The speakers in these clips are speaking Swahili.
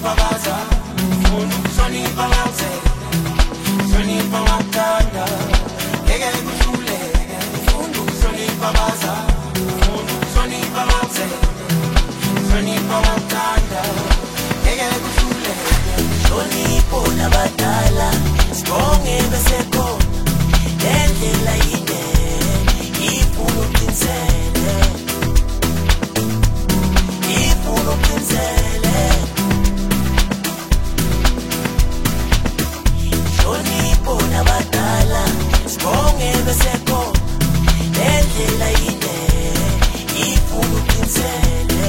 babaza, funda ukuhlonipha ngawuzele, hlonipha ngakuthanda, ngeke kuhluleke, funda ukuhlonipha babaza, funda ukuhlonipha ngawuzele, hlonipha ngakuthanda, ngeke kuhluleke, hlonipho nabadala, sibonge bese khona, lendlela yinde, ifuna uqinisele, ifuna uqinisele, hlonipho nabadala, sibonge bese khona, lendlela yinde, ifuna uqinisele,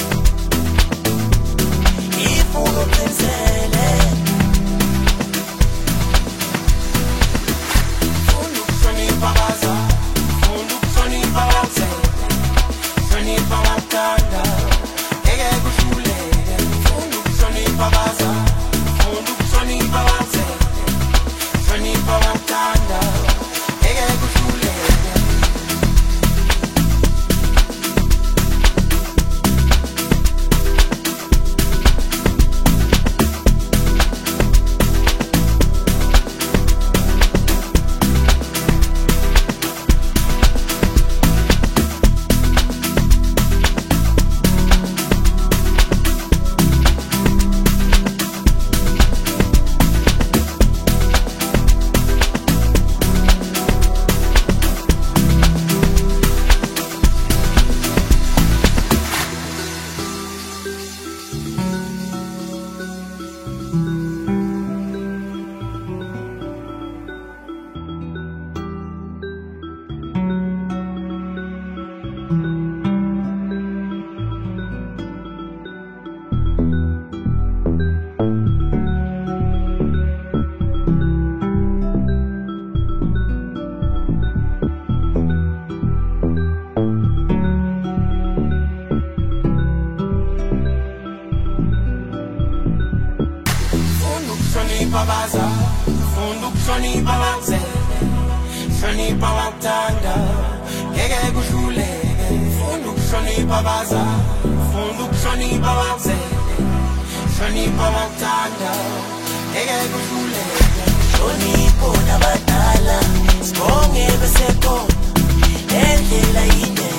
ifuna uqinisele. Babaza, funda ukuhlonipha ngawuzele, hlonipha ngakuthanda, ngeke kuhluleke, funda ukuhlonipha babaza, funda ukuhlonipha ngawuzele, hlonipha ngakuthanda, ngeke kuhluleke, hlonipho nabadala, sibonge bese khona, lendlela yinde,